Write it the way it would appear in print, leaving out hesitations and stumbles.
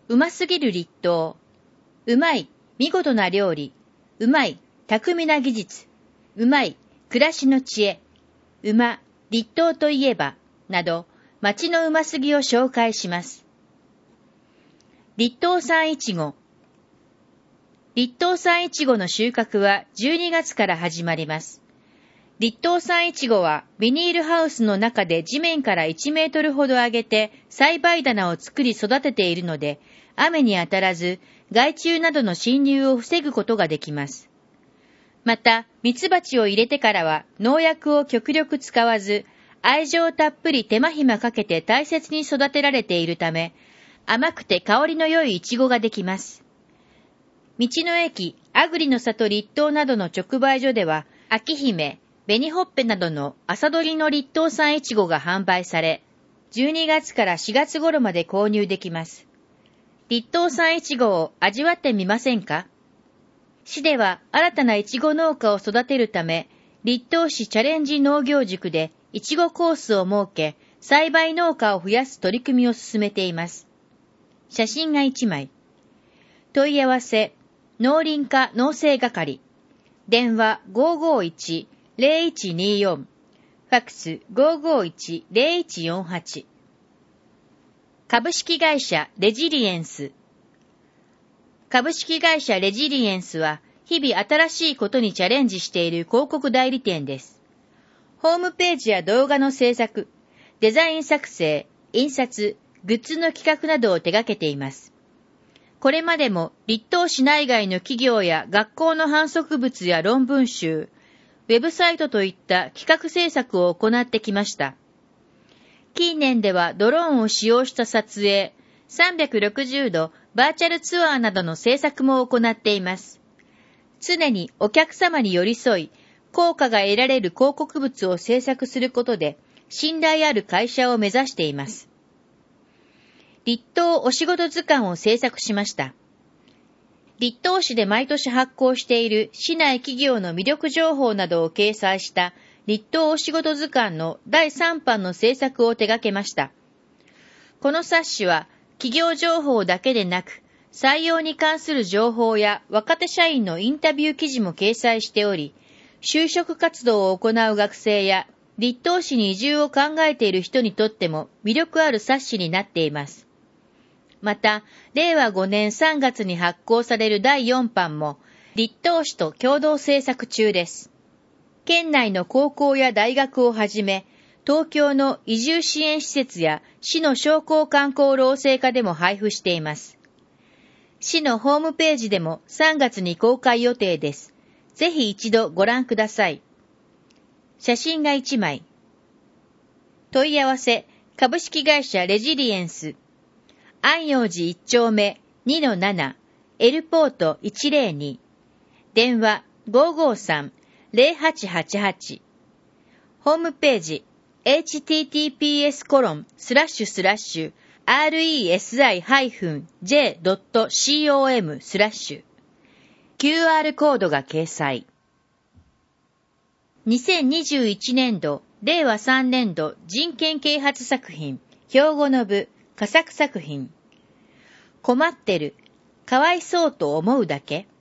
うますぎる立冬。うまい、見事な料理。うまい、巧みな技術。うまい、暮らしの知恵。うま、立冬といえば、など、町のうますぎを紹介します。立冬産いちご。立冬産いちごの収穫は12月から始まります。立冬産いちごはビニールハウスの中で地面から1メートルほど上げて栽培棚を作り育てているので、雨に当たらず害虫などの侵入を防ぐことができます。また、ミツバチを入れてからは農薬を極力使わず、愛情たっぷり手間暇かけて大切に育てられているため、甘くて香りの良いイチゴができます。道の駅、あぐりの里立冬などの直売所では、秋姫、紅ほっぺなどの朝どりの立冬産いちごが販売され、12月から4月頃まで購入できます。立冬産いちごを味わってみませんか？市では新たないちご農家を育てるため、立冬市チャレンジ農業塾でいちごコースを設け、栽培農家を増やす取り組みを進めています。写真が1枚。問い合わせ、農林課農政係。電話551-0124。ファックス551-0148。株式会社レジリエンス。株式会社レジリエンスは、日々新しいことにチャレンジしている広告代理店です。ホームページや動画の制作、デザイン作成、印刷、グッズの企画などを手掛けています。これまでも立冬市内外の企業や学校の販促物や論文集、ウェブサイトといった企画制作を行ってきました。近年ではドローンを使用した撮影、360度バーチャルツアーなどの制作も行っています。常にお客様に寄り添い、効果が得られる広告物を制作することで、信頼ある会社を目指しています。立冬お仕事図鑑を制作しました。立冬市で毎年発行している市内企業の魅力情報などを掲載した立冬お仕事図鑑の第3版の制作を手掛けました。この冊子は企業情報だけでなく、採用に関する情報や若手社員のインタビュー記事も掲載しており、就職活動を行う学生や立冬市に移住を考えている人にとっても魅力ある冊子になっています。また、令和5年3月に発行される第4版も、立冬市と共同制作中です。県内の高校や大学をはじめ、東京の移住支援施設や市の商工観光労政課でも配布しています。市のホームページでも3月に公開予定です。ぜひ一度ご覧ください。写真が1枚。問い合わせ、株式会社レジリエンス。安養寺1丁目 2-7 エルポート102。電話553-0888。ホームページ https://resi-j.com/ QR コードが掲載。2021年度、令和3年度人権啓発作品、兵庫の部、佳作作品。困ってる、かわいそうと思うだけ。